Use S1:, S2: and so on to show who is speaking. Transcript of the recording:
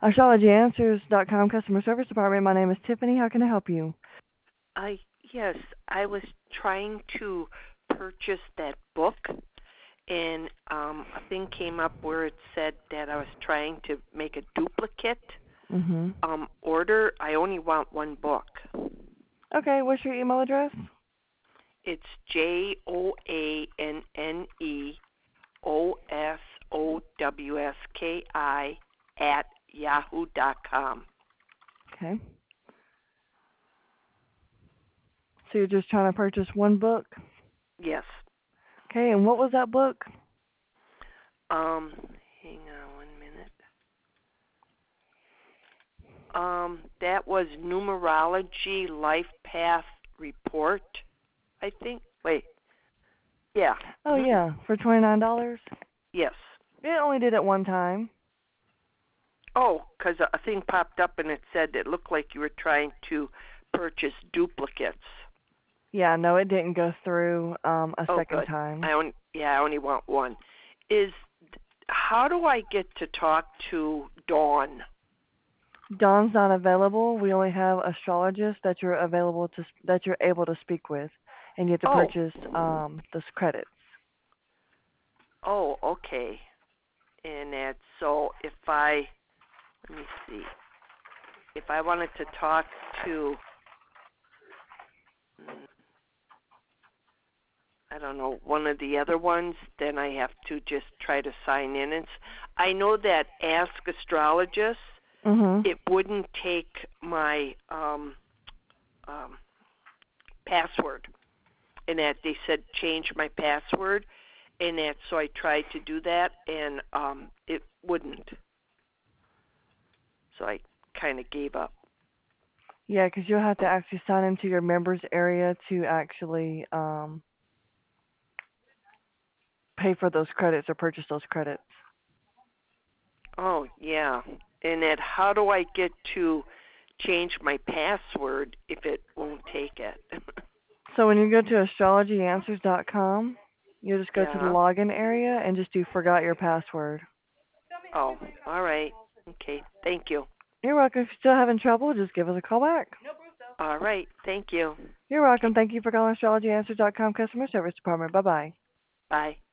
S1: AstrologyAnswers.com customer service department. My name is Tiffany. How can I help you?
S2: I yes, I was trying to purchase that book, and a thing came up where it said that I was trying to make a duplicate
S1: Mm-hmm.
S2: order. I only want one book.
S1: Okay, what's your email address?
S2: It's JoanneOsowski at yahoo.com.
S1: Okay. So you're just trying to purchase one book?
S2: Yes.
S1: Okay, and what was that book?
S2: Hang on 1 minute. That was Numerology Life Path Report, I think. Wait. Yeah.
S1: Oh, yeah, for $29?
S2: Yes.
S1: It only did it one time.
S2: Oh, because a thing popped up and it said it looked like you were trying to purchase duplicates.
S1: Yeah, no, it didn't go through a second
S2: Good.
S1: time.
S2: I only want one. How do I get to talk to Dawn?
S1: Dawn's not available. We only have astrologists that you're able to speak with, and you have to purchase those credits.
S2: Oh, okay. And that's so let me see. If I wanted to talk to, I don't know, one of the other ones, then I have to just try to sign in. I know that Ask Astrologist, it wouldn't take my password, and that they said change my password, and that so I tried to do that, and it wouldn't. So I kind of gave up.
S1: Yeah, because you'll have to actually sign into your members area to actually pay for those credits or purchase those credits.
S2: Oh, yeah. And then how do I get to change my password if it won't take it?
S1: So when you go to astrologyanswers.com, you just go to the
S2: Yeah.
S1: login area and just do forgot your password.
S2: Oh, all right. Okay. Thank you.
S1: You're welcome. If you're still having trouble, just give us a call back.
S2: All right. Thank you.
S1: You're welcome. Thank you for calling astrologyanswers.com customer service department. Bye-bye.
S2: Bye.